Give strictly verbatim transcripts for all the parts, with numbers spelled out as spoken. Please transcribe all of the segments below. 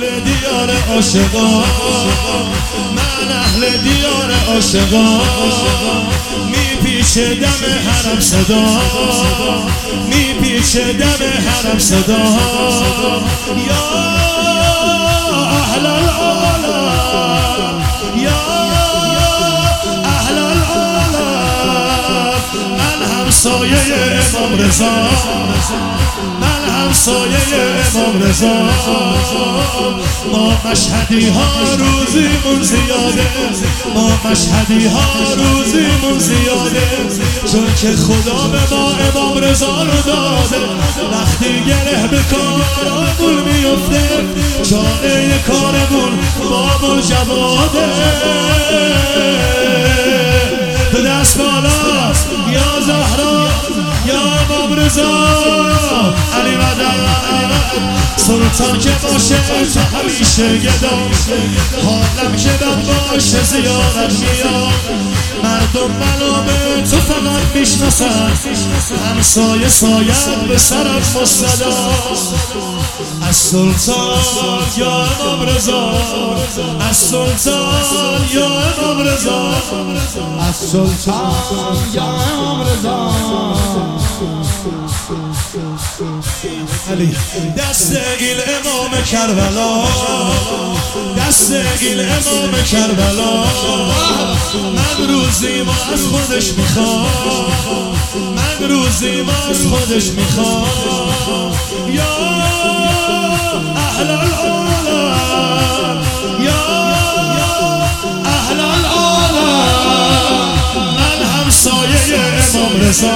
اهل دیار عاشقان، من اهل دیار عاشقان. میپیچه دم حرم صدا، میپیچه دم حرم صدا. یا اهل العالم، یا اهل العالم. من همسایه امام رضا، من همسایه امام رضا. ما مشهدی ها روزیمون زیاده، ما مشهدی ها روزیمون زیاده. چون که خدا به ما امام رضا رو داده. وقتی گره به کارمون میفته، چاره کارمون باب الجواده. تو دست بالا یا زهرا، یا امام رضا. علی مدد سلطان که باشه تا همیشه گدا، حالم که بد باشه زیارت میاد. مردم منو به تو فقط میشناسن، همسایه سایت به سرم مصدا. از سلطان یا امام رضا، از سلطان یا امام رضا، از سلطان یا امام رضا. علی دست این امام کربلا، دست این امام کربلا. من روزی ما از خودش میخوام، من روزی ما از خودش میخوام. یا اهل العالم، یا اهل العالم. من همسایه امام رضا،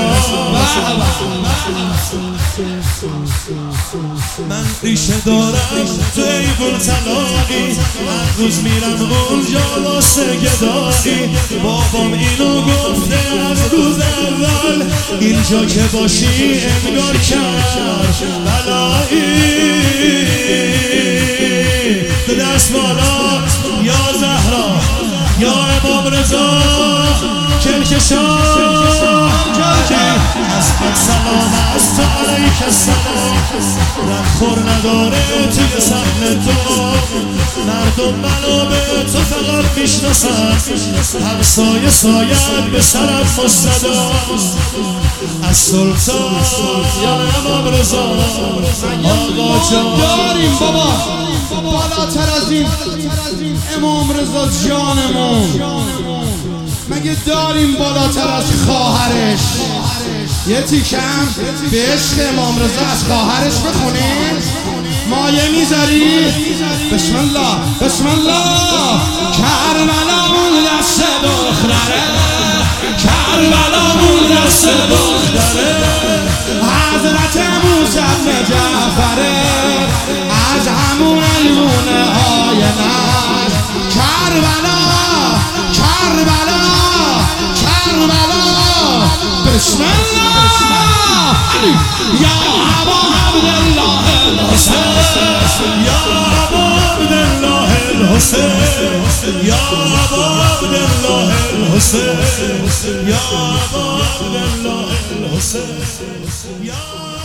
من ریشه دارم تو ایوون طلایی. من روز میرم اونجا واسه گدایی. بابام اینو گفته از روز اول، اینجا که باشی انگار کرد بلایی. تو دست بالا یا زهرا، یا امام رضا. کلکشان اسمت سلام از تو علیک السلام. رنگ خور نداره توی صحن تو، مردم منو به تو فقط میشناسن. همسایه سایت به سرم مصدا. از سلطان یا امام رضا. آقا جان داریم بابا بالاتر از این امام رضا جانمون. مگه داریم بالاتر از خواهرش؟ یه تیکم به عشق امام رضا از خواهرش بخونیم. مایه میذاری؟ بسم الله بسم الله. کربلامون دست دختره، کربلامون دست دختره. حضرت موسی بن جعفره، از همون ایوونه های نش. کربلا کربلا کربلا. بسم الله. یا ابا عبدالله الحسین، یا ابا عبدالله الحسین، یا ابا عبدالله الحسین، یا ابا عبدالله الحسین.